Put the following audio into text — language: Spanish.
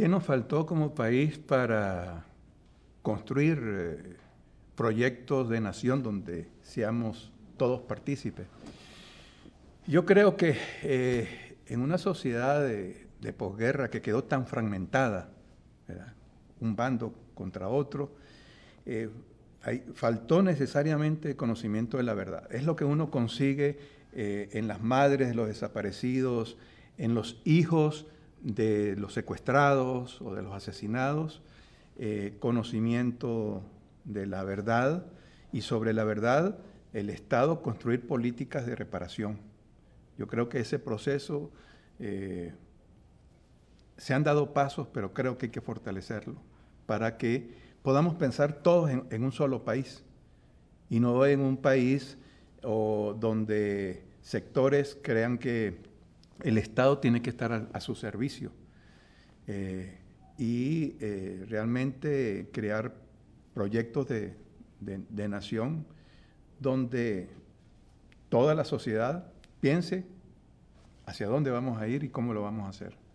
¿Qué nos faltó como país para construir proyectos de nación donde seamos todos partícipes? Yo creo que en una sociedad de posguerra que quedó tan fragmentada, ¿verdad? Un bando contra otro, eh, faltó necesariamente conocimiento de la verdad. Es lo que uno consigue en las madres de los desaparecidos, en los hijos de los secuestrados o de los asesinados, conocimiento de la verdad y sobre la verdad el Estado construir políticas de reparación. Yo creo que ese proceso se han dado pasos, pero creo que hay que fortalecerlo para que podamos pensar todos en un solo país y no en un país donde sectores crean que el Estado tiene que estar a su servicio realmente crear proyectos de nación donde toda la sociedad piense hacia dónde vamos a ir y cómo lo vamos a hacer.